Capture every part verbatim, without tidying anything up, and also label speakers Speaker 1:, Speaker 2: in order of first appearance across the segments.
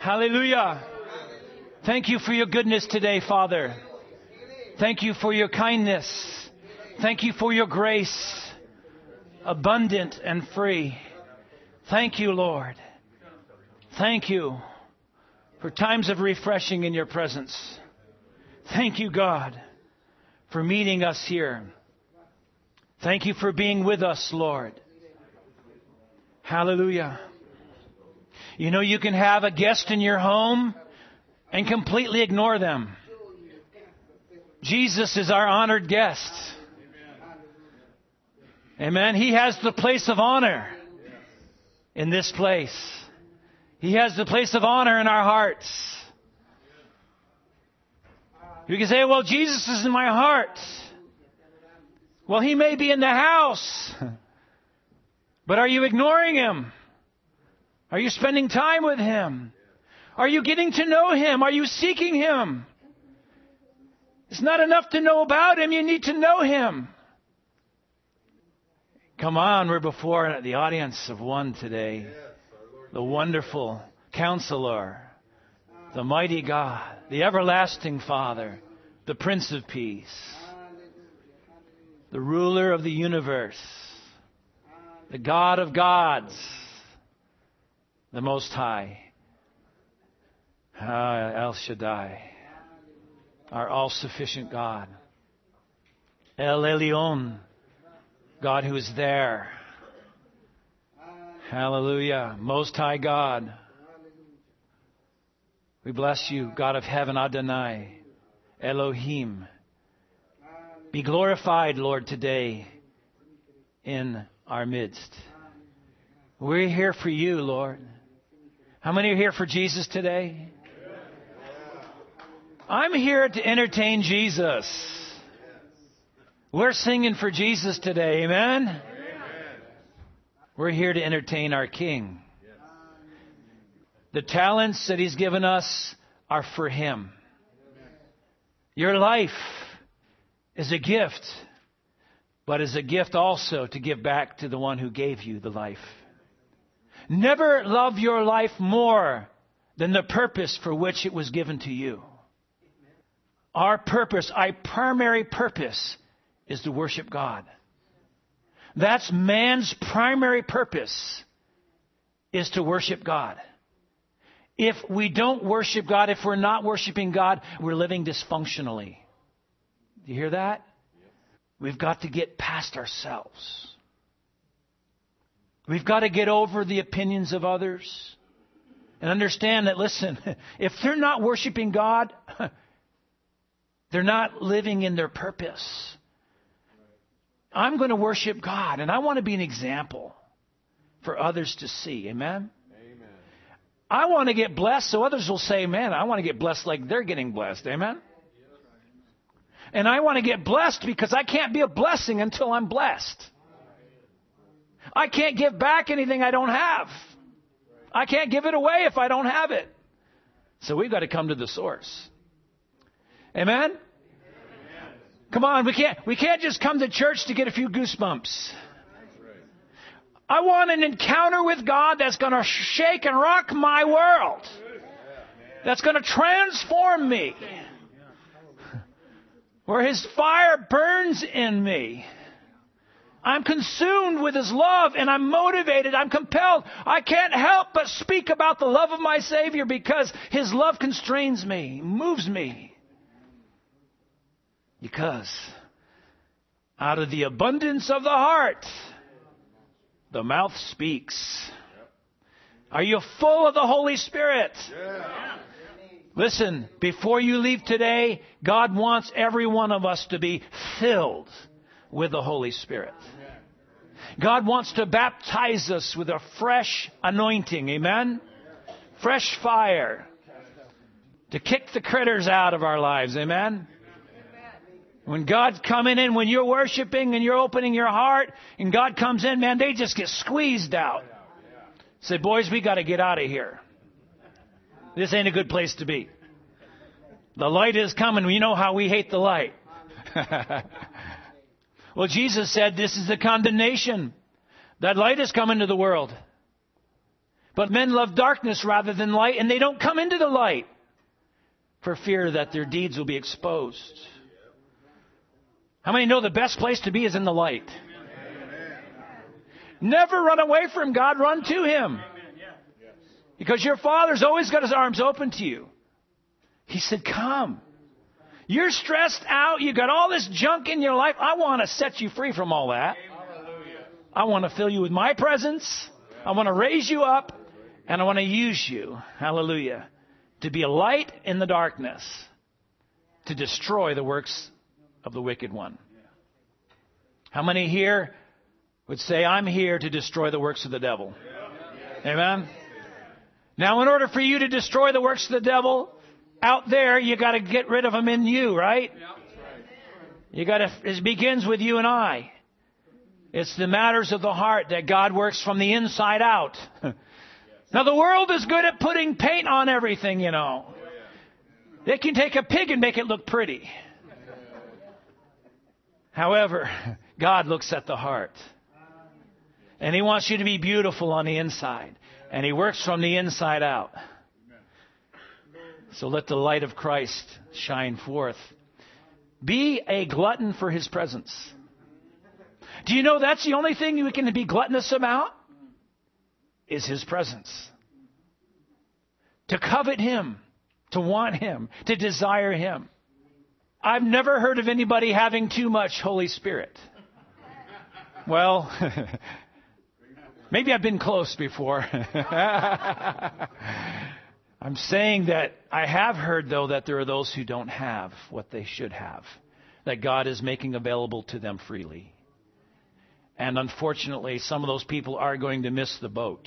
Speaker 1: Hallelujah. Thank you for your goodness today, Father. Thank you for your kindness. Thank you for your grace, abundant and free. Thank you, Lord. Thank you for times of refreshing in your presence. Thank you, God, for meeting us here. Thank you for being with us, Lord. Hallelujah. You know, you can have a guest in your home and completely ignore them. Jesus is our honored guest. Amen. He has the place of honor in this place. He has the place of honor in our hearts. You can say, well, Jesus is in my heart. Well, He may be in the house. But are you ignoring Him? Are you spending time with Him? Are you getting to know Him? Are you seeking Him? It's not enough to know about Him. You need to know Him. Come on, we're before the audience of one today. The wonderful Counselor, the mighty God, the everlasting Father, the Prince of Peace, the ruler of the universe, the God of gods, the Most High, ah, El Shaddai, our all-sufficient God, El Elyon, God who is there. Hallelujah. Most High God. We bless you, God of heaven, Adonai, Elohim. Be glorified, Lord, today in our midst. We're here for you, Lord. How many are here for Jesus today? I'm here to entertain Jesus. We're singing for Jesus today. Amen? Amen. We're here to entertain our King. The talents that He's given us are for Him. Your life is a gift, but is a gift also to give back to the one who gave you the life. Never love your life more than the purpose for which it was given to you. Our purpose, our primary purpose, is to worship God. That's man's primary purpose, is to worship God. If we don't worship God, if we're not worshiping God, we're living dysfunctionally. Do you hear that? We've got to get past ourselves. We've got to get over the opinions of others and understand that, listen, if they're not worshiping God, they're not living in their purpose. I'm going to worship God, and I want to be an example for others to see. Amen? Amen. I want to get blessed so others will say, man, I want to get blessed like they're getting blessed. Amen? And I want to get blessed because I can't be a blessing until I'm blessed. I can't give back anything I don't have. I can't give it away if I don't have it. So we've got to come to the source. Amen? Come on, we can't we can't just come to church to get a few goosebumps. I want an encounter with God that's going to shake and rock my world. That's going to transform me. Where His fire burns in me. I'm consumed with His love and I'm motivated. I'm compelled. I can't help but speak about the love of my Savior because His love constrains me, moves me. Because out of the abundance of the heart, the mouth speaks. Are you full of the Holy Spirit? Yeah. Listen, before you leave today, God wants every one of us to be filled with the Holy Spirit. God wants to baptize us with a fresh anointing. Amen? Fresh fire. To kick the critters out of our lives. Amen? When God's coming in, when you're worshiping and you're opening your heart and God comes in, man, they just get squeezed out. Say, boys, we got to get out of here. This ain't a good place to be. The light is coming. You know how we hate the light. Well, Jesus said this is the condemnation. That light is coming to the world. But men love darkness rather than light, and they don't come into the light for fear that their deeds will be exposed. How many know the best place to be is in the light? Never run away from God, run to Him. Because your Father's always got His arms open to you. He said, come. You're stressed out. You got all this junk in your life. I want to set you free from all that. I want to fill you with my presence. I want to raise you up. And I want to use you, hallelujah, to be a light in the darkness, to destroy the works of the wicked one. How many here would say, I'm here to destroy the works of the devil? Amen? Now, in order for you to destroy the works of the devil out there, you got to get rid of them in you, right? You got to. It begins with you and I. It's the matters of the heart that God works from the inside out. Now, the world is good at putting paint on everything, you know. They can take a pig and make it look pretty. However, God looks at the heart. And He wants you to be beautiful on the inside. And He works from the inside out. So let the light of Christ shine forth. Be a glutton for His presence. Do you know that's the only thing we can be gluttonous about? Is His presence. To covet Him, to want Him, to desire Him. I've never heard of anybody having too much Holy Spirit. Well, maybe I've been close before. I'm saying that I have heard, though, that there are those who don't have what they should have, that God is making available to them freely. And unfortunately, some of those people are going to miss the boat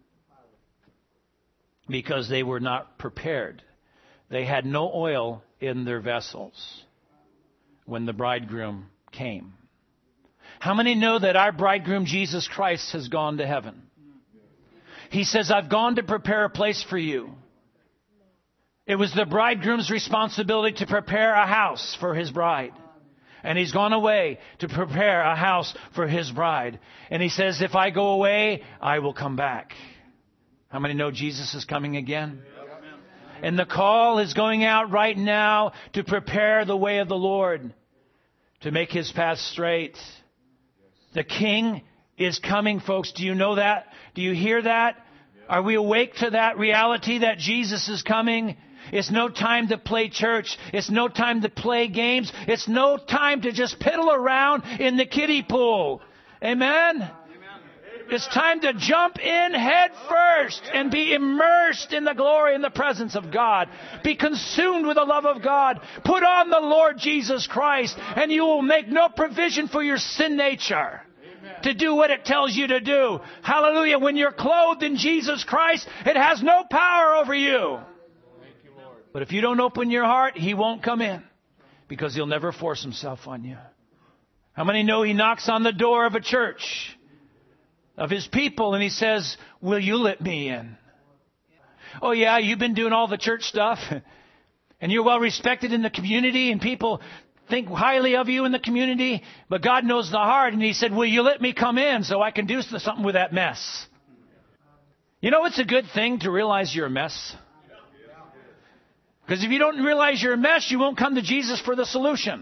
Speaker 1: because they were not prepared. They had no oil in their vessels when the bridegroom came. How many know that our bridegroom, Jesus Christ, has gone to heaven? He says, I've gone to prepare a place for you. It was the bridegroom's responsibility to prepare a house for his bride. And He's gone away to prepare a house for His bride. And He says, if I go away, I will come back. How many know Jesus is coming again? And the call is going out right now to prepare the way of the Lord, to make His path straight. The King is coming, folks. Do you know that? Do you hear that? Are we awake to that reality that Jesus is coming? It's no time to play church. It's no time to play games. It's no time to just piddle around in the kiddie pool. Amen? Amen. It's time to jump in head first and be immersed in the glory and the presence of God. Be consumed with the love of God. Put on the Lord Jesus Christ, and you will make no provision for your sin nature to do what it tells you to do. Hallelujah. When you're clothed in Jesus Christ, it has no power over you. But if you don't open your heart, He won't come in, because He'll never force Himself on you. How many know He knocks on the door of a church, of His people, and He says, will you let me in? Oh yeah, you've been doing all the church stuff, and you're well respected in the community, and people think highly of you in the community, but God knows the heart, and He said, will you let me come in so I can do something with that mess? You know, it's a good thing to realize you're a mess. Because if you don't realize you're a mess, you won't come to Jesus for the solution.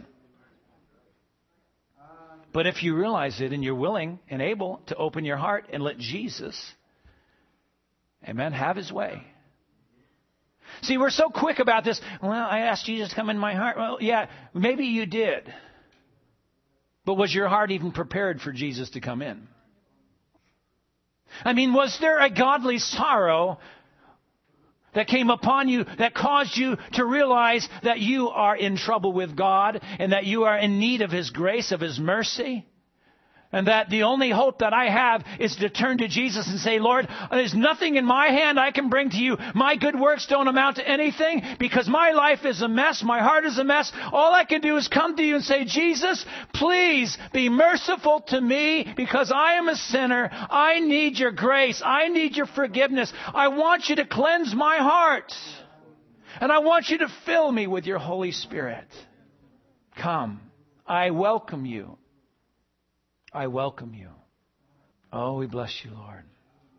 Speaker 1: But if you realize it and you're willing and able to open your heart and let Jesus, amen, have His way. See, we're so quick about this. Well, I asked Jesus to come in my heart. Well, yeah, maybe you did. But was your heart even prepared for Jesus to come in? I mean, was there a godly sorrow that came upon you that caused you to realize that you are in trouble with God and that you are in need of His grace, of His mercy? And that the only hope that I have is to turn to Jesus and say, Lord, there's nothing in my hand I can bring to you. My good works don't amount to anything because my life is a mess. My heart is a mess. All I can do is come to you and say, Jesus, please be merciful to me because I am a sinner. I need your grace. I need your forgiveness. I want you to cleanse my heart. And I want you to fill me with your Holy Spirit. Come. I welcome you. I welcome you. Oh, we bless you, Lord.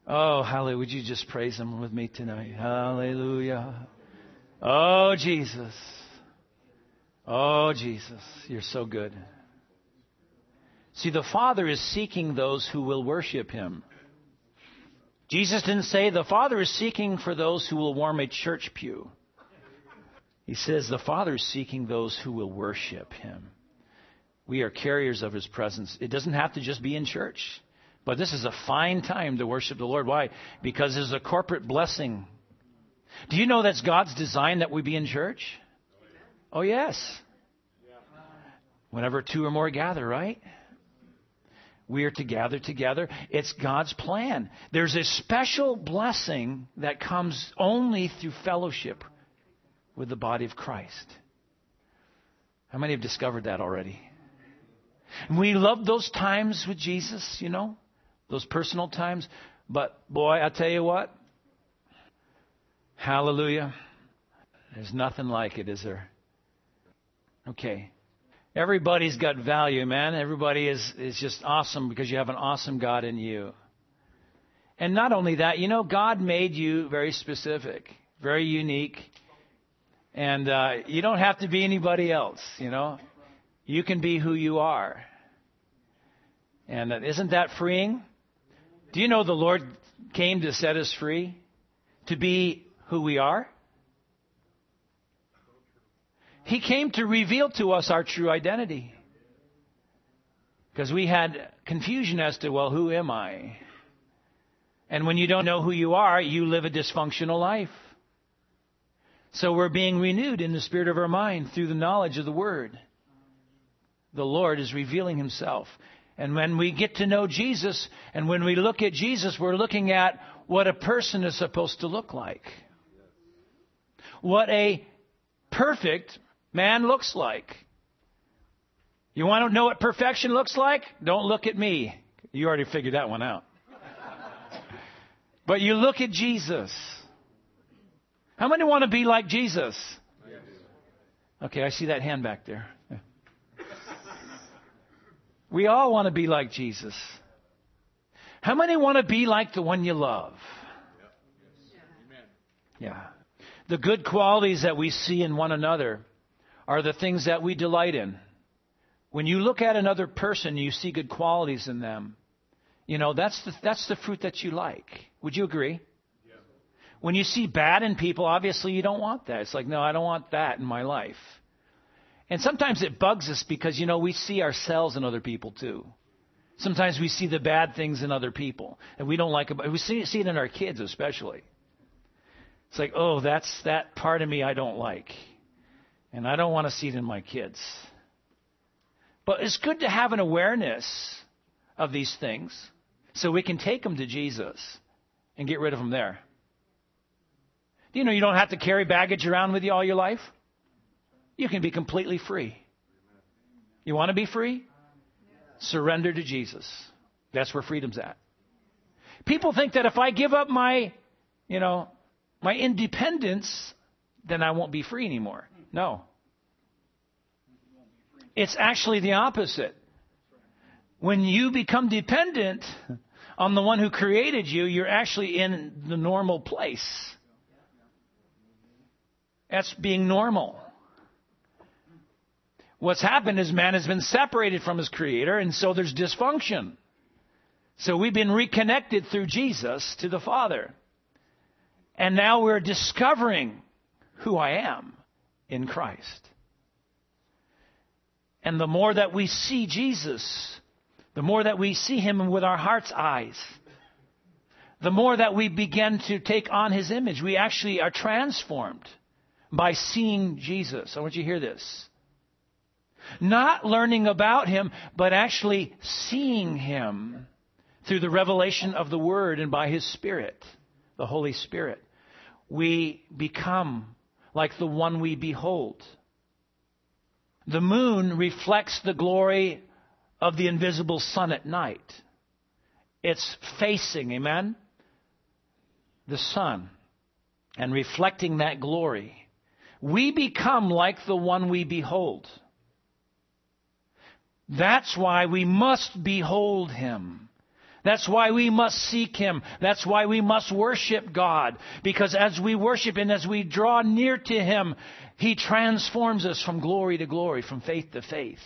Speaker 1: Oh, hallelujah. Would you just praise Him with me tonight? Hallelujah. Oh, Jesus. Oh, Jesus. You're so good. See, the Father is seeking those who will worship Him. Jesus didn't say the Father is seeking for those who will warm a church pew. He says the Father is seeking those who will worship Him. We are carriers of His presence. It doesn't have to just be in church. But this is a fine time to worship the Lord. Why? Because there's a corporate blessing. Do you know that's God's design that we be in church? Oh, yes. Whenever two or more gather, right? We are to gather together. It's God's plan. There's a special blessing that comes only through fellowship with the body of Christ. How many have discovered that already? And we love those times with Jesus, you know, those personal times. But boy, I tell you what, hallelujah, there's nothing like it, is there? Okay. Everybody's got value, man. Everybody is, is just awesome because you have an awesome God in you. And not only that, you know, God made you very specific, very unique. And uh, you don't have to be anybody else, you know. You can be who you are. And uh, isn't that freeing? Do you know the Lord came to set us free? To be who we are? He came to reveal to us our true identity. Because we had confusion as to, well, who am I? And when you don't know who you are, you live a dysfunctional life. So we're being renewed in the spirit of our mind through the knowledge of the Word. The Lord is revealing Himself. And when we get to know Jesus, and when we look at Jesus, we're looking at what a person is supposed to look like. What a perfect man looks like. You want to know what perfection looks like? Don't look at me. You already figured that one out. But you look at Jesus. How many want to be like Jesus? Okay, I see that hand back there. We all want to be like Jesus. How many want to be like the one you love? Yeah. The good qualities that we see in one another are the things that we delight in. When you look at another person, you see good qualities in them. You know, that's the, that's the fruit that you like. Would you agree? Yeah. When you see bad in people, obviously you don't want that. It's like, no, I don't want that in my life. And sometimes it bugs us because, you know, we see ourselves in other people too. Sometimes we see the bad things in other people. And we don't like it. We see, see it in our kids especially. It's like, oh, that's that part of me I don't like. And I don't want to see it in my kids. But it's good to have an awareness of these things so we can take them to Jesus and get rid of them there. Do you know you don't have to carry baggage around with you all your life? You can be completely free. You want to be free? Surrender to Jesus. That's where freedom's at. People think that if I give up my, you know, my independence, then I won't be free anymore. No. It's actually the opposite. When you become dependent on the one who created you, you're actually in the normal place. That's being normal. What's happened is man has been separated from his Creator, and so there's dysfunction. So we've been reconnected through Jesus to the Father. And now we're discovering who I am in Christ. And the more that we see Jesus, the more that we see Him with our heart's eyes, the more that we begin to take on His image. We actually are transformed by seeing Jesus. I want you to hear this. Not learning about Him, but actually seeing Him through the revelation of the Word and by His Spirit, the Holy Spirit. We become like the one we behold. The moon reflects the glory of the invisible sun at night. It's facing, amen, the sun and reflecting that glory. We become like the one we behold. That's why we must behold Him. That's why we must seek Him. That's why we must worship God. Because as we worship and as we draw near to Him, He transforms us from glory to glory, from faith to faith.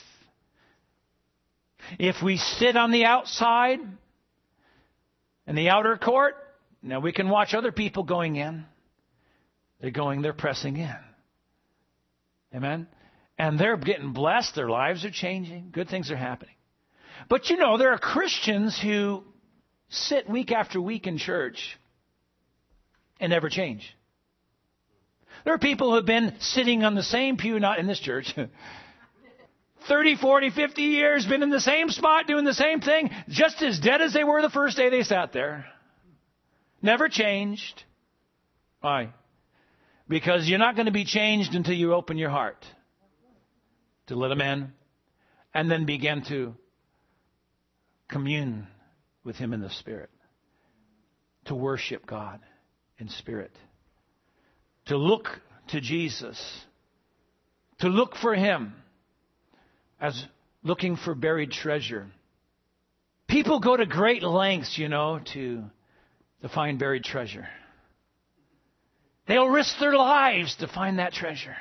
Speaker 1: If we sit on the outside, in the outer court, now we can watch other people going in. They're going, they're pressing in. Amen? And they're getting blessed. Their lives are changing. Good things are happening. But you know, there are Christians who sit week after week in church and never change. There are people who have been sitting on the same pew, not in this church, thirty, forty, fifty years, been in the same spot, doing the same thing, just as dead as they were the first day they sat there. Never changed. Why? Because you're not going to be changed until you open your heart to let Him in and then begin to commune with Him in the Spirit, to worship God in spirit, to look to Jesus, to look for Him as looking for buried treasure. People go to great lengths, you know, to, to find buried treasure. They'll risk their lives to find that treasure.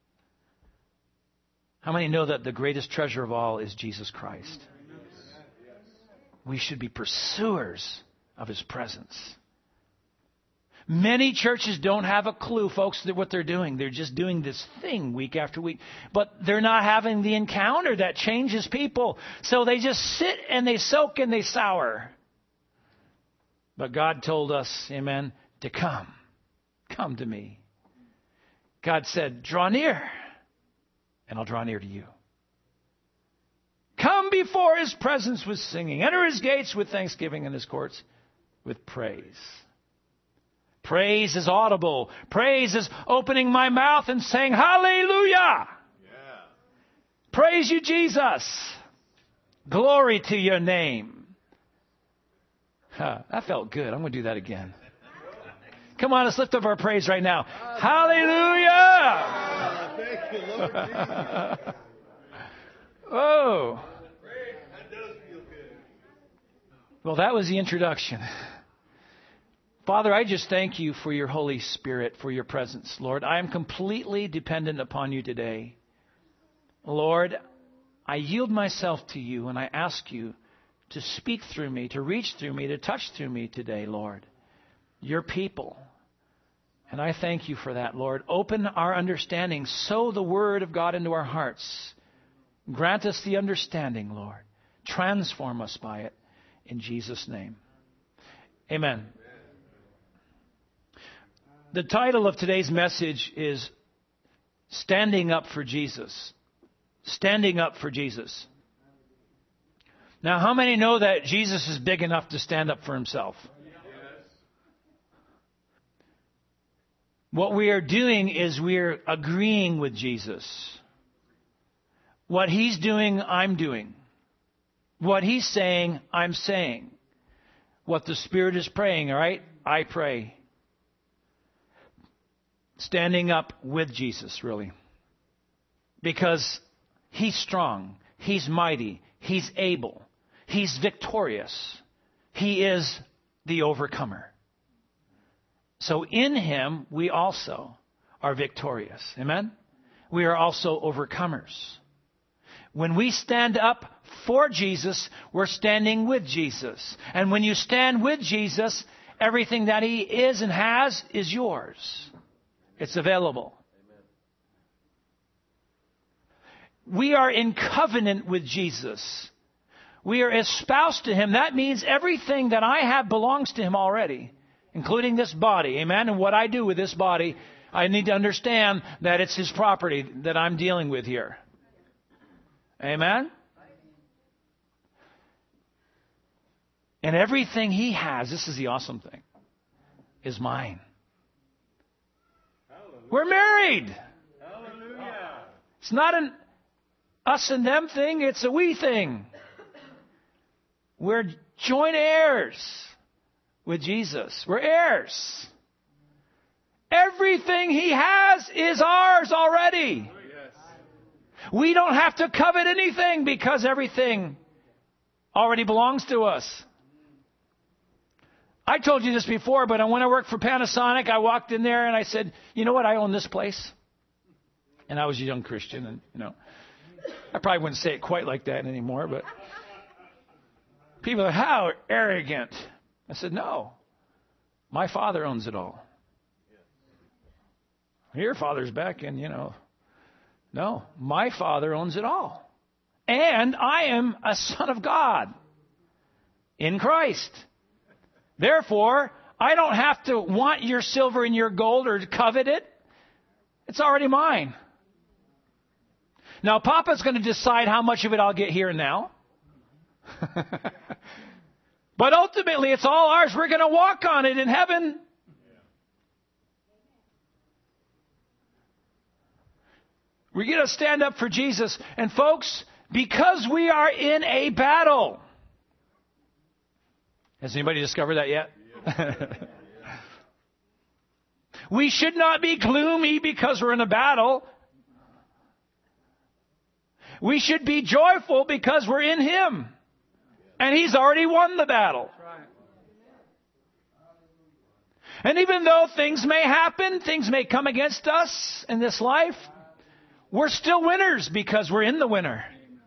Speaker 1: How many know that the greatest treasure of all is Jesus Christ? We should be pursuers of His presence. Many churches don't have a clue, folks, that what they're doing. They're just doing this thing week after week. But they're not having the encounter that changes people. So they just sit and they soak and they sour. But God told us, amen, to come. Come to me. God said, draw near, and I'll draw near to you. Come before His presence with singing. Enter His gates with thanksgiving and His courts with praise. Praise is audible. Praise is opening my mouth and saying, hallelujah. Yeah. Praise you, Jesus. Glory to your name. Huh, that felt good. I'm going to do that again. Come on, let's lift up our praise right now. Hallelujah. Thank you, Lord. Oh. Well, that was the introduction. Father, I just thank you for your Holy Spirit, for your presence, Lord. I am completely dependent upon you today. Lord, I yield myself to you and I ask you to speak through me, to reach through me, to touch through me today, Lord. Your people. And I thank you for that, Lord. Open our understanding. Sow the word of God into our hearts. Grant us the understanding, Lord. Transform us by it. In Jesus' name. Amen. The title of today's message is Standing Up for Jesus. Standing up for Jesus. Now, how many know that Jesus is big enough to stand up for Himself? What we are doing is we're agreeing with Jesus. What He's doing, I'm doing. What He's saying, I'm saying. What the Spirit is praying, all right? I pray. Standing up with Jesus, really. Because He's strong. He's mighty. He's able. He's victorious. He is the overcomer. So in Him, we also are victorious. Amen? We are also overcomers. When we stand up for Jesus, we're standing with Jesus. And when you stand with Jesus, everything that He is and has is yours. It's available. We are in covenant with Jesus. We are espoused to Him. That means everything that I have belongs to Him already, including this body. Amen? And what I do with this body, I need to understand that it's His property that I'm dealing with here. Amen? And everything He has, this is the awesome thing, is mine. Hallelujah. We're married. Hallelujah. It's not an us and them thing, it's a we thing. We're joint heirs with Jesus. We're heirs. Everything He has is ours already. We don't have to covet anything because everything already belongs to us. I told you this before, but when I worked for Panasonic, I walked in there and I said, you know what, I own this place. And I was a young Christian, and, you know, I probably wouldn't say it quite like that anymore, but people are, how arrogant. I said, no, my Father owns it all. Your Father's back, and, you know, no, my Father owns it all. And I am a son of God in Christ. Therefore, I don't have to want your silver and your gold or covet it. It's already mine. Now, Papa's going to decide how much of it I'll get here and now. But ultimately, it's all ours. We're going to walk on it in heaven. We're going to stand up for Jesus. And folks, because we are in a battle. Has anybody discovered that yet? We should not be gloomy because we're in a battle. We should be joyful because we're in Him. And He's already won the battle. And even though things may happen, things may come against us in this life, we're still winners because we're in the winner.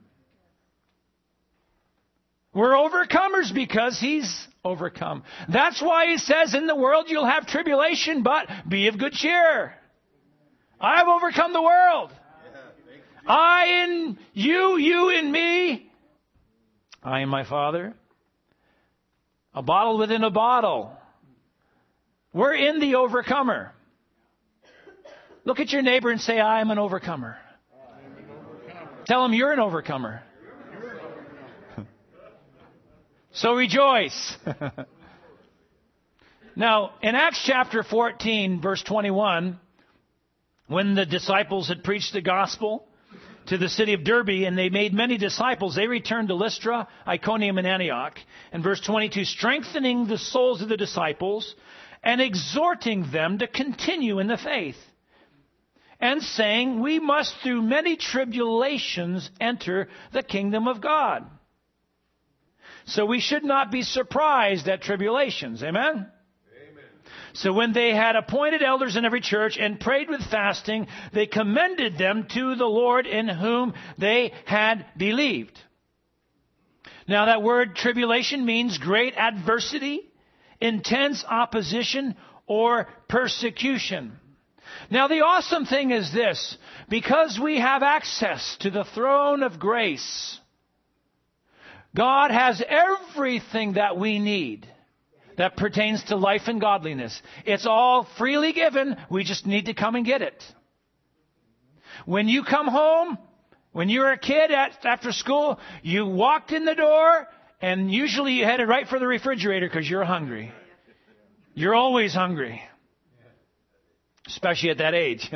Speaker 1: We're overcomers because He's overcome. That's why He says in the world you'll have tribulation, but be of good cheer. I have overcome the world. I in you, you in me. I in my Father. A bottle within a bottle. We're in the overcomer. Look at your neighbor and say, I am an overcomer. An overcomer. Tell him you're an overcomer. You're an overcomer. So rejoice. Now, in Acts chapter fourteen, verse twenty-one, when the disciples had preached the gospel to the city of Derbe, and they made many disciples, they returned to Lystra, Iconium, and Antioch. And verse twenty-two, strengthening the souls of the disciples and exhorting them to continue in the faith, and saying, we must through many tribulations enter the kingdom of God. So we should not be surprised at tribulations. Amen? So when they had appointed elders in every church and prayed with fasting, they commended them to the Lord in whom they had believed. Now that word tribulation means great adversity, intense opposition, or persecution. Now the awesome thing is this: because we have access to the throne of grace, God has everything that we need that pertains to life and godliness. It's all freely given. We just need to come and get it. When you come home, when you were a kid at, after school, you walked in the door, and usually you headed right for the refrigerator because you're hungry. You're always hungry. Especially at that age.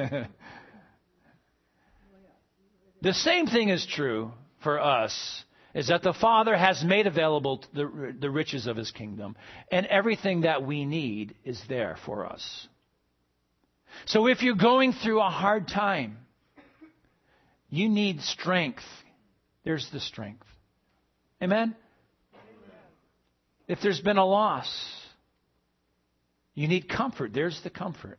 Speaker 1: The same thing is true for us, is that the Father has made available the, the riches of His kingdom. And everything that we need is there for us. So if you're going through a hard time, you need strength. There's the strength. Amen? If there's been a loss, you need comfort. There's the comfort.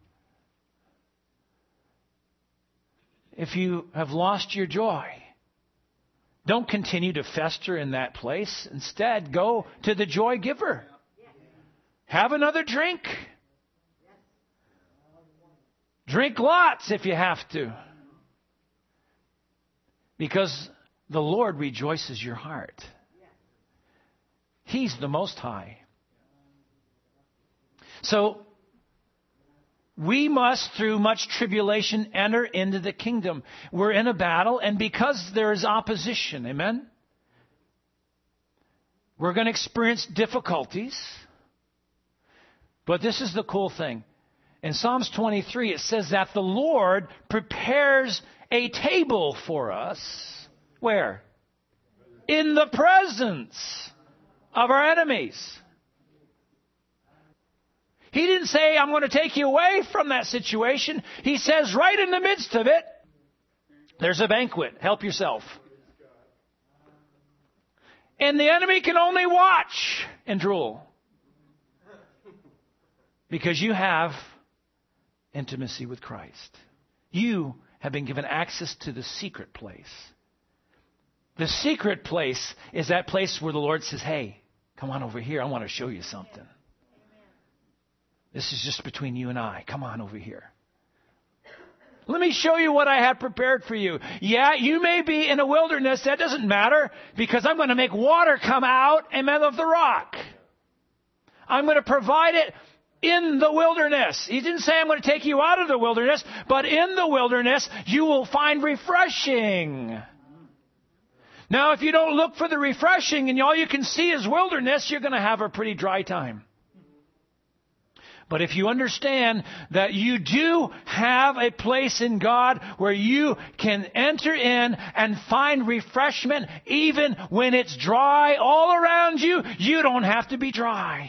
Speaker 1: If you have lost your joy, don't continue to fester in that place. Instead, go to the joy giver. Have another drink. Drink lots if you have to. Because the Lord rejoices your heart. He's the Most High. So, we must, through much tribulation, enter into the kingdom. We're in a battle, and because there is opposition, amen? We're going to experience difficulties. But this is the cool thing. In Psalms twenty-three, it says that the Lord prepares a table for us. Where? In the presence of our enemies. He didn't say, I'm going to take you away from that situation. He says, right in the midst of it, there's a banquet. Help yourself. And the enemy can only watch and drool. Because you have intimacy with Christ. You have been given access to the secret place. The secret place is that place where the Lord says, hey, come on over here. I want to show you something. This is just between you and I. Come on over here. Let me show you what I have prepared for you. Yeah, you may be in a wilderness. That doesn't matter, because I'm going to make water come out, amen, of the rock. I'm going to provide it in the wilderness. He didn't say I'm going to take you out of the wilderness, but in the wilderness you will find refreshing. Now, if you don't look for the refreshing and all you can see is wilderness, you're going to have a pretty dry time. But if you understand that you do have a place in God where you can enter in and find refreshment even when it's dry all around you, you don't have to be dry.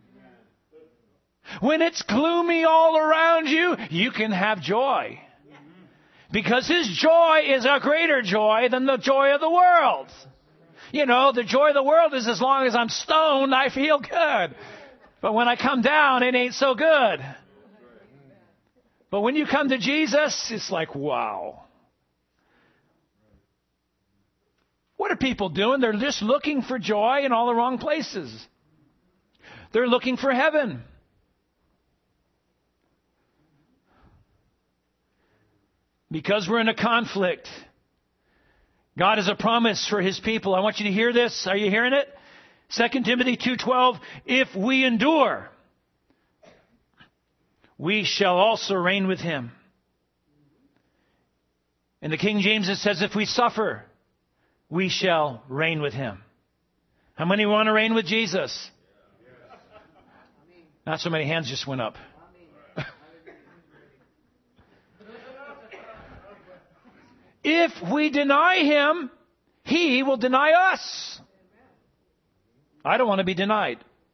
Speaker 1: When it's gloomy all around you, you can have joy. Because His joy is a greater joy than the joy of the world. You know, the joy of the world is as long as I'm stoned, I feel good. But when I come down, it ain't so good. But when you come to Jesus, it's like, wow. What are people doing? They're just looking for joy in all the wrong places. They're looking for heaven. Because we're in a conflict, God has a promise for His people. I want you to hear this. Are you hearing it? Second Timothy two twelve, if we endure, we shall also reign with Him. In the King James it says, if we suffer, we shall reign with Him. How many want to reign with Jesus? Not so many hands just went up. If we deny Him, He will deny us. I don't want to be denied.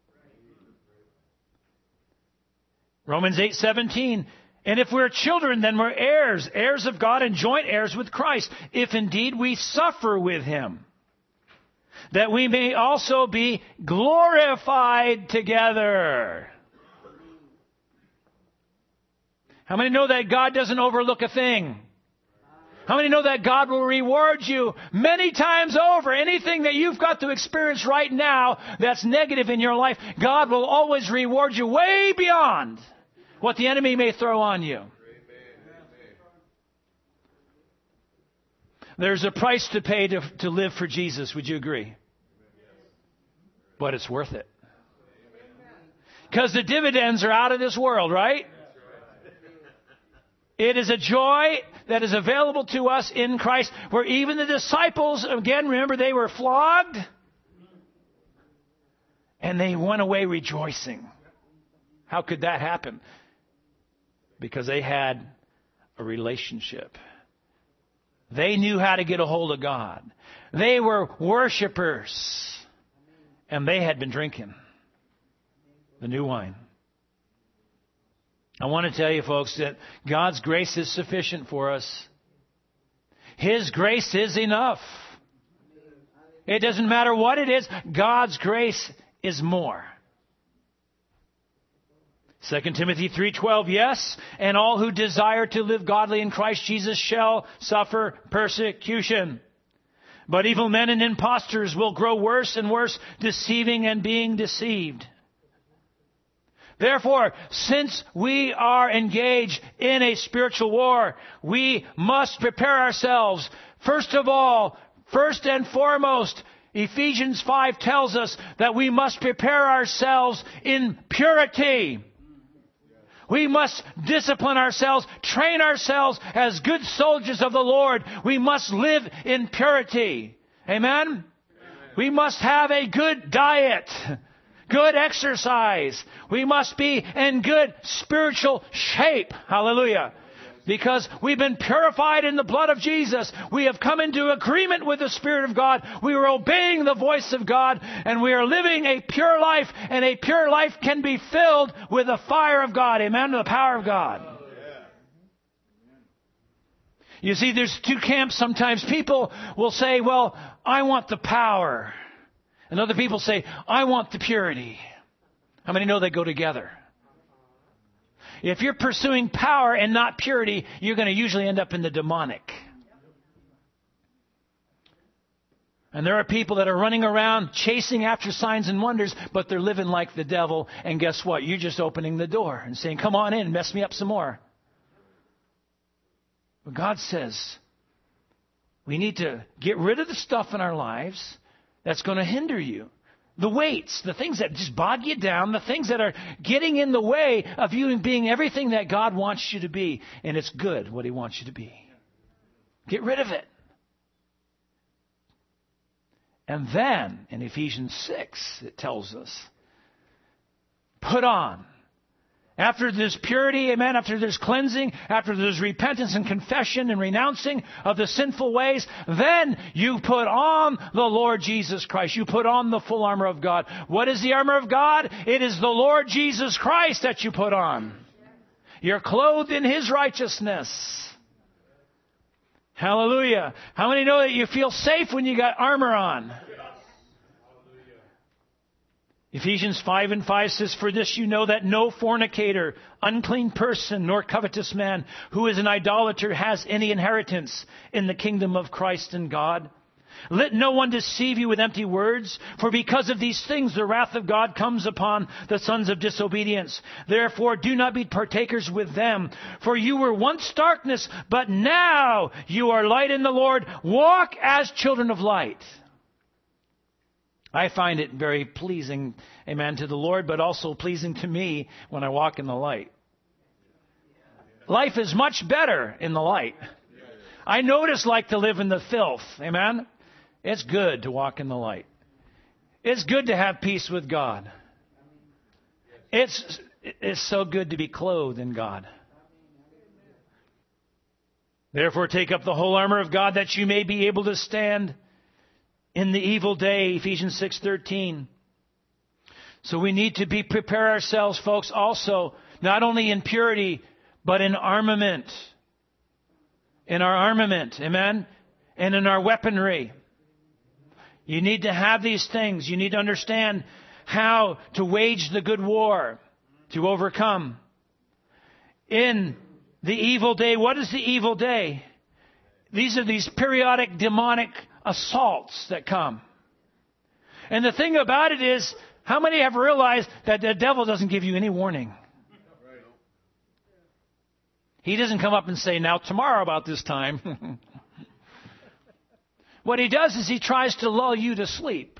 Speaker 1: Romans eight seventeen. And if we're children, then we're heirs, heirs of God and joint heirs with Christ, if indeed we suffer with Him, that we may also be glorified together. How many know that God doesn't overlook a thing? How many know that God will reward you many times over? Anything that you've got to experience right now that's negative in your life, God will always reward you way beyond what the enemy may throw on you. There's a price to pay to, to live for Jesus. Would you agree? But it's worth it. Because the dividends are out of this world, right? It is a joy that is available to us in Christ, where even the disciples, again, remember, they were flogged, and they went away rejoicing. How could that happen? Because they had a relationship. They knew how to get a hold of God. They were worshipers, and they had been drinking the new wine. I want to tell you, folks, that God's grace is sufficient for us. His grace is enough. It doesn't matter what it is. God's grace is more. Second Timothy three twelve, yes, and all who desire to live godly in Christ Jesus shall suffer persecution. But evil men and impostors will grow worse and worse, deceiving and being deceived. Therefore, since we are engaged in a spiritual war, we must prepare ourselves. First of all, first and foremost, Ephesians five tells us that we must prepare ourselves in purity. We must discipline ourselves, train ourselves as good soldiers of the Lord. We must live in purity. Amen? Amen. We must have a good diet. Good exercise. We must be in good spiritual shape. Hallelujah. Because we've been purified in the blood of Jesus. We have come into agreement with the Spirit of God. We are obeying the voice of God. And we are living a pure life. And a pure life can be filled with the fire of God. Amen. The power of God. You see, there's two camps sometimes. People will say, well, I want the power. And other people say, I want the purity. How many know they go together? If you're pursuing power and not purity, you're going to usually end up in the demonic. And there are people that are running around chasing after signs and wonders, but they're living like the devil. And guess what? You're just opening the door and saying, come on in, mess me up some more. But God says we need to get rid of the stuff in our lives that's going to hinder you. The weights, the things that just bog you down, the things that are getting in the way of you being everything that God wants you to be. And it's good what He wants you to be. Get rid of it. And then in Ephesians six, it tells us, put on. After there's purity, amen, after there's cleansing, after there's repentance and confession and renouncing of the sinful ways, then you put on the Lord Jesus Christ. You put on the full armor of God. What is the armor of God? It is the Lord Jesus Christ that you put on. You're clothed in His righteousness. Hallelujah. How many know that you feel safe when you got armor on? Ephesians five and five says, for this you know that no fornicator, unclean person, nor covetous man who is an idolater has any inheritance in the kingdom of Christ and God. Let no one deceive you with empty words, for because of these things the wrath of God comes upon the sons of disobedience. Therefore do not be partakers with them, for you were once darkness, but now you are light in the Lord. Walk as children of light. I find it very pleasing, amen, to the Lord, but also pleasing to me when I walk in the light. Life is much better in the light. I know what it's like to live in the filth, amen. It's good to walk in the light. It's good to have peace with God. It's, it's so good to be clothed in God. Therefore take up the whole armor of God that you may be able to stand in the evil day, Ephesians six thirteen. So we need to be prepare ourselves, folks, also, not only in purity, but in armament. In our armament, amen? And in our weaponry. You need to have these things. You need to understand how to wage the good war, to overcome. In the evil day, what is the evil day? These are these periodic demonic assaults that come. And the thing about it is, how many have realized that the devil doesn't give you any warning? He doesn't come up and say, now tomorrow about this time. What he does is he tries to lull you to sleep.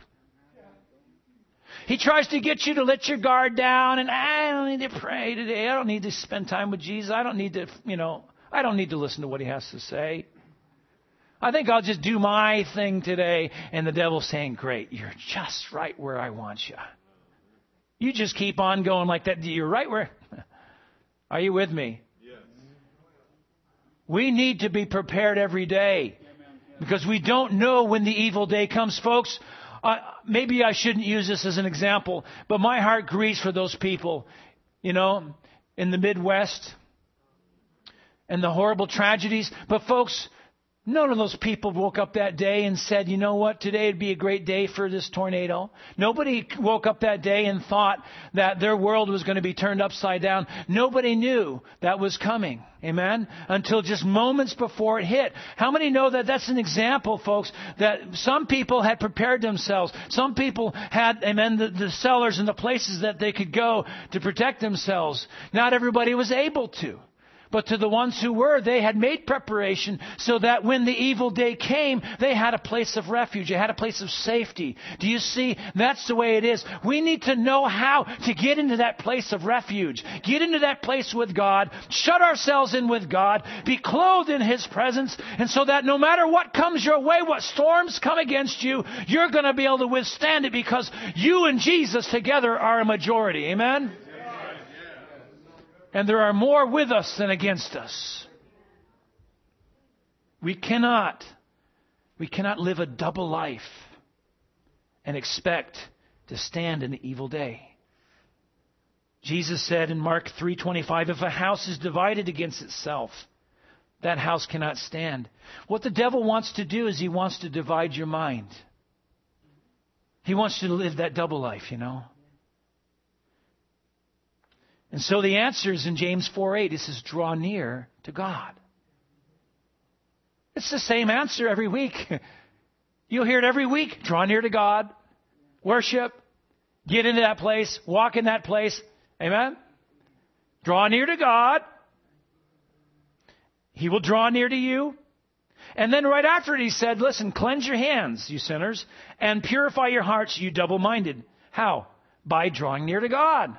Speaker 1: He tries to get you to let your guard down and I don't need to pray today. I don't need to spend time with Jesus. I don't need to, you know, I don't need to listen to what he has to say. I think I'll just do my thing today. And the devil's saying, great, you're just right where I want you. You just keep on going like that. You're right where... Are you with me? Yes. We need to be prepared every day because we don't know when the evil day comes, folks. Uh, maybe I shouldn't use this as an example, but my heart grieves for those people, you know, in the Midwest and the horrible tragedies. But folks, none of those people woke up that day and said, you know what, today would be a great day for this tornado. Nobody woke up that day and thought that their world was going to be turned upside down. Nobody knew that was coming. Amen? Until just moments before it hit. How many know that that's an example, folks, that some people had prepared themselves. Some people had, amen, the, the cellars and the places that they could go to protect themselves. Not everybody was able to. But to the ones who were, they had made preparation so that when the evil day came, they had a place of refuge. They had a place of safety. Do you see? That's the way it is. We need to know how to get into that place of refuge. Get into that place with God. Shut ourselves in with God. Be clothed in His presence. And so that no matter what comes your way, what storms come against you, you're going to be able to withstand it because you and Jesus together are a majority. Amen? And there are more with us than against us. We cannot, we cannot live a double life and expect to stand in the evil day. Jesus said in Mark three twenty-five, if a house is divided against itself, that house cannot stand. What the devil wants to do is he wants to divide your mind. He wants you to live that double life, you know. And so the answer is in James four eight. It says, draw near to God. It's the same answer every week. You'll hear it every week. Draw near to God. Worship. Get into that place. Walk in that place. Amen? Draw near to God. He will draw near to you. And then right after it, he said, listen, cleanse your hands, you sinners, and purify your hearts, you double-minded. How? By drawing near to God.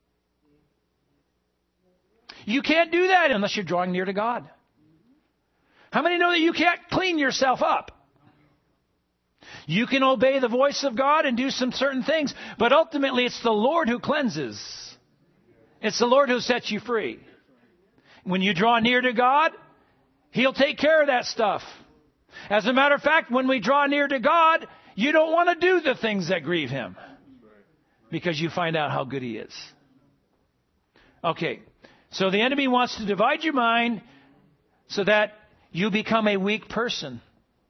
Speaker 1: You can't do that unless you're drawing near to God. How many know that you can't clean yourself up? You can obey the voice of God and do some certain things, but ultimately it's the Lord who cleanses. It's the Lord who sets you free. When you draw near to God, He'll take care of that stuff. As a matter of fact, when we draw near to God, you don't want to do the things that grieve Him, because you find out how good He is. Okay, so the enemy wants to divide your mind so that you become a weak person.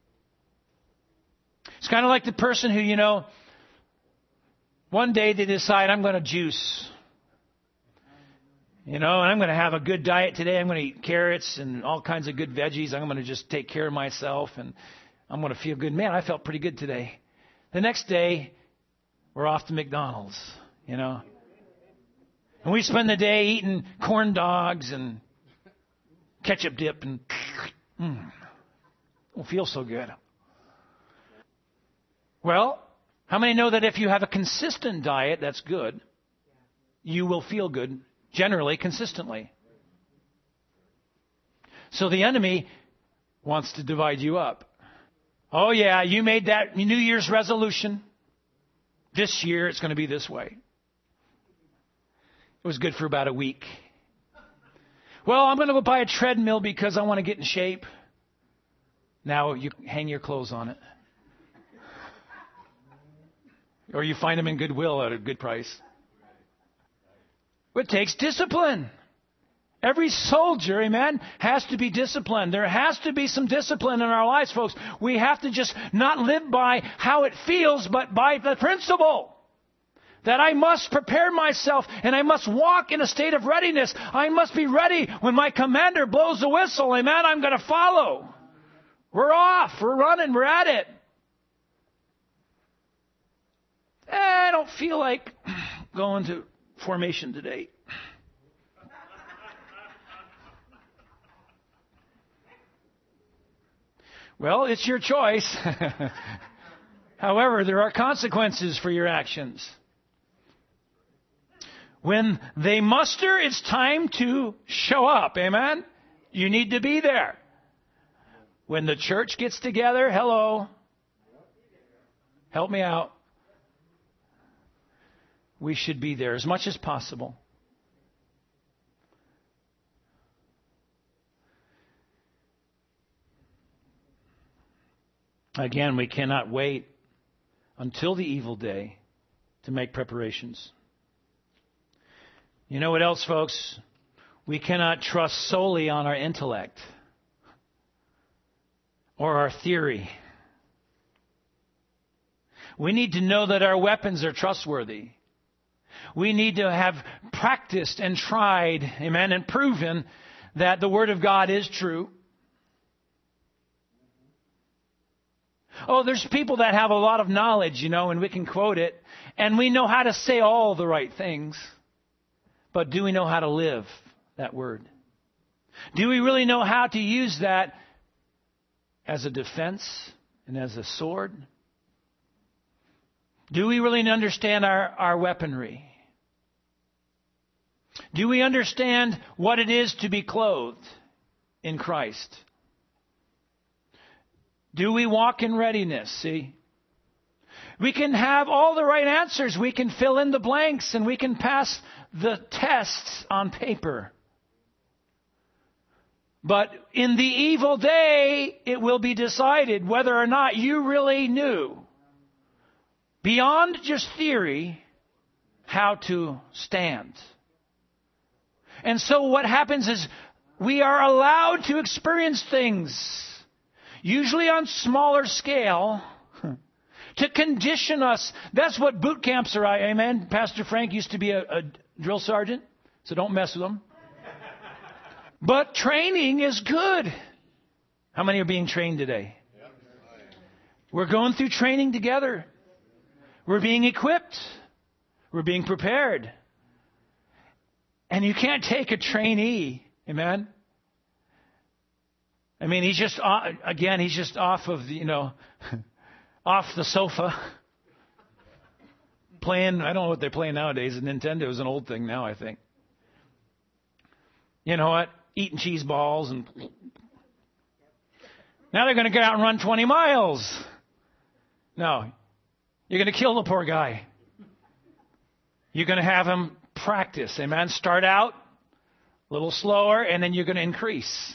Speaker 1: It's kind of like the person who, you know, one day they decide, I'm going to juice. You know, and I'm going to have a good diet today. I'm going to eat carrots and all kinds of good veggies. I'm going to just take care of myself and I'm going to feel good. Man, I felt pretty good today. The next day, we're off to McDonald's, you know. And we spend the day eating corn dogs and ketchup dip and mm, don't feel so good. Well, how many know that if you have a consistent diet that's good, you will feel good? Generally, consistently. So the enemy wants to divide you up. Oh yeah, you made that New Year's resolution. This year it's going to be this way. It was good for about a week. Well, I'm going to go buy a treadmill because I want to get in shape. Now you hang your clothes on it. Or you find them in Goodwill at a good price. It takes discipline. Every soldier, amen, has to be disciplined. There has to be some discipline in our lives, folks. We have to just not live by how it feels, but by the principle that I must prepare myself and I must walk in a state of readiness. I must be ready when my commander blows the whistle. Amen, I'm going to follow. We're off. We're running. We're at it. Eh, I don't feel like going to formation today. Well, it's your choice. However, there are consequences for your actions. When they muster, it's time to show up. Amen? You need to be there. When the church gets together, hello. Help me out. We should be there as much as possible. Again, we cannot wait until the evil day to make preparations. You know what else, folks? We cannot trust solely on our intellect or our theory. We need to know that our weapons are trustworthy. We need to have practiced and tried, amen, and proven that the Word of God is true. Oh, there's people that have a lot of knowledge, you know, and we can quote it, and we know how to say all the right things. But do we know how to live that Word? Do we really know how to use that as a defense and as a sword? Do we really understand our, our weaponry? Do we understand what it is to be clothed in Christ? Do we walk in readiness? See? We can have all the right answers. We can fill in the blanks and we can pass the tests on paper. But in the evil day, it will be decided whether or not you really knew, beyond just theory, how to stand. And so what happens is we are allowed to experience things, usually on smaller scale, to condition us. That's what boot camps are. Amen. Pastor Frank used to be a, a drill sergeant. So don't mess with them. But training is good. How many are being trained today? We're going through training together. We're being equipped. We're being prepared. And you can't take a trainee, amen? I mean, he's just, again, he's just off of, you know, off the sofa. Playing, I don't know what they're playing nowadays. Nintendo is an old thing now, I think. You know what? Eating cheese balls and... Now they're going to get out and run twenty miles. No. You're going to kill the poor guy. You're going to have him practice. Amen. Start out a little slower, and then you're going to increase.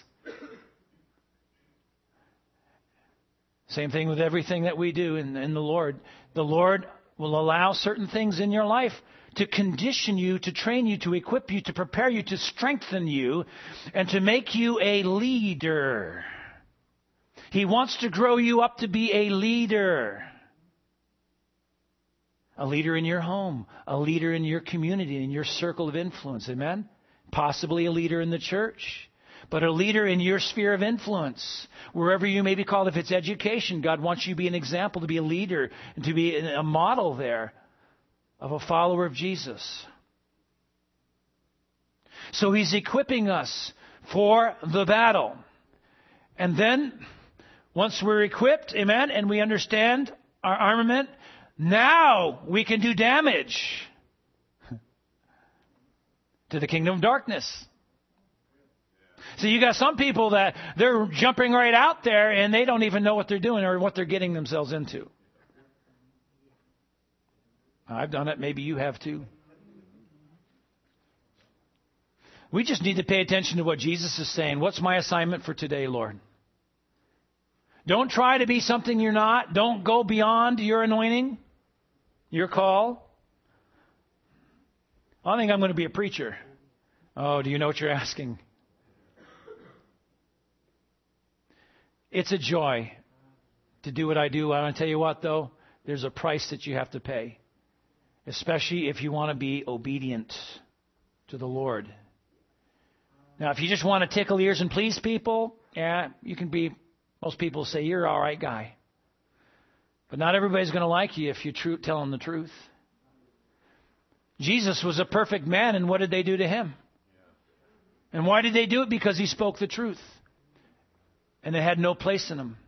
Speaker 1: Same thing with everything that we do in, in the Lord. The Lord will allow certain things in your life to condition you, to train you, to equip you, to prepare you, to strengthen you, and to make you a leader. He wants to grow you up to be a leader. A leader in your home, a leader in your community, in your circle of influence. Amen? Possibly a leader in the church, but a leader in your sphere of influence. Wherever you may be called, if it's education, God wants you to be an example, to be a leader, and to be a model there of a follower of Jesus. So He's equipping us for the battle. And then, once we're equipped, amen, and we understand our armament, now we can do damage to the kingdom of darkness. So you got some people that they're jumping right out there and they don't even know what they're doing or what they're getting themselves into. I've done it. Maybe you have too. We just need to pay attention to what Jesus is saying. What's my assignment for today, Lord? Don't try to be something you're not. Don't go beyond your anointing, your call. I think I'm going to be a preacher. Oh, do you know what you're asking? It's a joy to do what I do. I want to tell you what, though. There's a price that you have to pay, especially if you want to be obedient to the Lord. Now, if you just want to tickle ears and please people, yeah, you can be... Most people say, you're all right guy. But not everybody's going to like you if you tr- tell them the truth. Jesus was a perfect man, and what did they do to Him? And why did they do it? Because He spoke the truth. And it had no place in Him.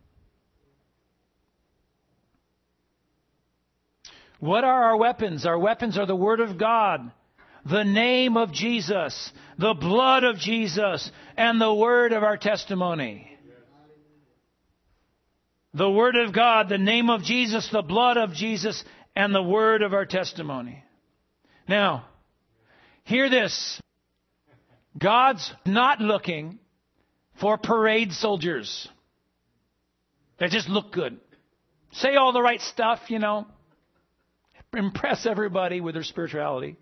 Speaker 1: What are our weapons? Our weapons are the Word of God, the name of Jesus, the blood of Jesus, and the word of our testimony. The Word of God, the name of Jesus, the blood of Jesus, and the word of our testimony. Now, hear this. God's not looking for parade soldiers that just look good. Say all the right stuff, you know. Impress everybody with their spirituality.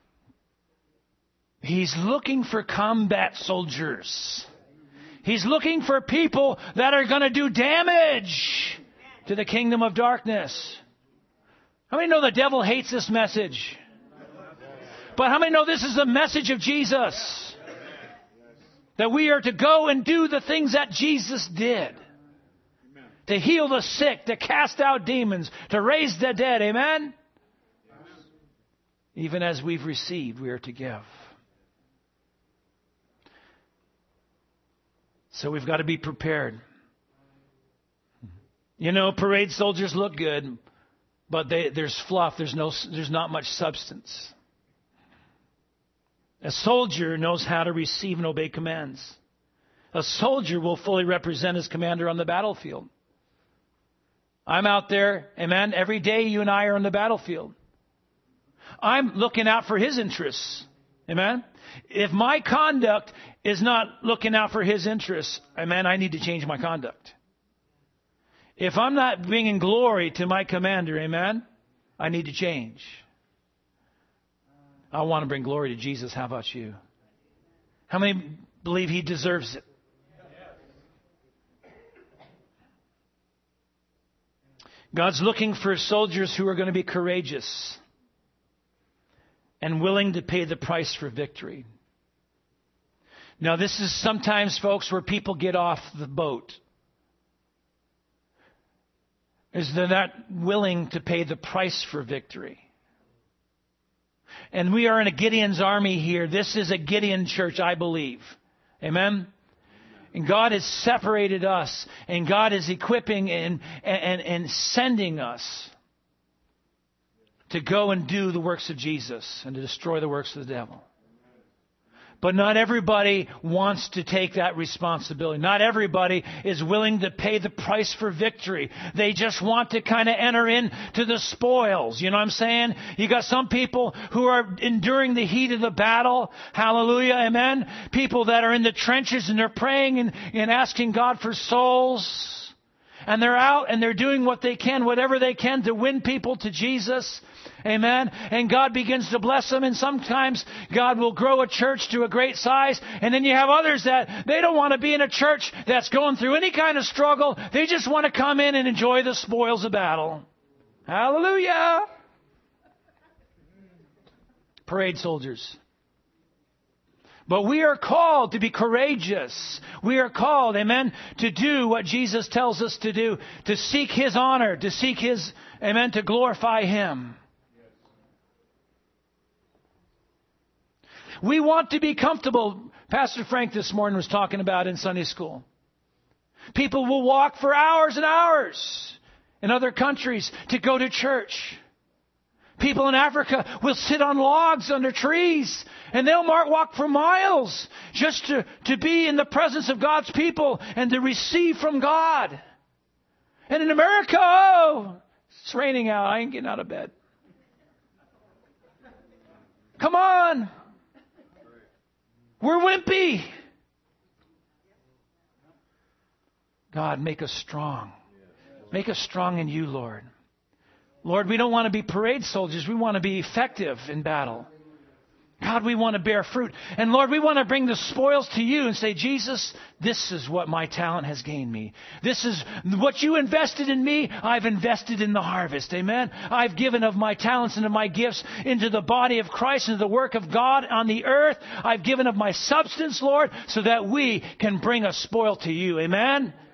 Speaker 1: He's looking for combat soldiers. He's looking for people that are going to do damage to the kingdom of darkness. How many know the devil hates this message? But how many know this is the message of Jesus? That we are to go and do the things that Jesus did. To heal the sick, to cast out demons, to raise the dead. Amen? Even as we've received, we are to give. So we've got to be prepared. You know, parade soldiers look good, but they, there's fluff. There's no, there's not much substance. A soldier knows how to receive and obey commands. A soldier will fully represent his commander on the battlefield. I'm out there, amen. Every day you and I are on the battlefield. I'm looking out for his interests. Amen. If my conduct is not looking out for his interests, amen, I need to change my conduct. If I'm not bringing glory to my commander, amen, I need to change. I want to bring glory to Jesus. How about you? How many believe He deserves it? God's looking for soldiers who are going to be courageous. and willing to pay the price for victory. Now, this is sometimes, folks, where people get off the boat. Is they're not willing to pay the price for victory. And we are in a Gideon's army here. This is a Gideon church, I believe. Amen? And God has separated us. And God is equipping and, and, and sending us to go and do the works of Jesus and to destroy the works of the devil. But not everybody wants to take that responsibility. Not everybody is willing to pay the price for victory. They just want to kind of enter into the spoils. You know what I'm saying? You got some people who are enduring the heat of the battle. Hallelujah. Amen. People that are in the trenches and they're praying and, and asking God for souls. And they're out and they're doing what they can, whatever they can to win people to Jesus. Amen. And God begins to bless them. And sometimes God will grow a church to a great size. And then you have others that they don't want to be in a church that's going through any kind of struggle. They just want to come in and enjoy the spoils of battle. Hallelujah. Parade soldiers. But we are called to be courageous. We are called, amen, to do what Jesus tells us to do. To seek His honor. To seek His, amen, to glorify Him. We want to be comfortable. Pastor Frank this morning was talking about in Sunday school. People will walk for hours and hours in other countries to go to church. People in Africa will sit on logs under trees and they'll walk for miles just to, to be in the presence of God's people and to receive from God. And in America, oh, it's raining out. I ain't getting out of bed. Come on. We're wimpy. God, make us strong. Make us strong in You, Lord. Lord, we don't want to be parade soldiers. We want to be effective in battle. God, we want to bear fruit. And Lord, we want to bring the spoils to You and say, Jesus, this is what my talent has gained me. This is what You invested in me. I've invested in the harvest. Amen. I've given of my talents and of my gifts into the body of Christ, into the work of God on the earth. I've given of my substance, Lord, so that we can bring a spoil to You. Amen.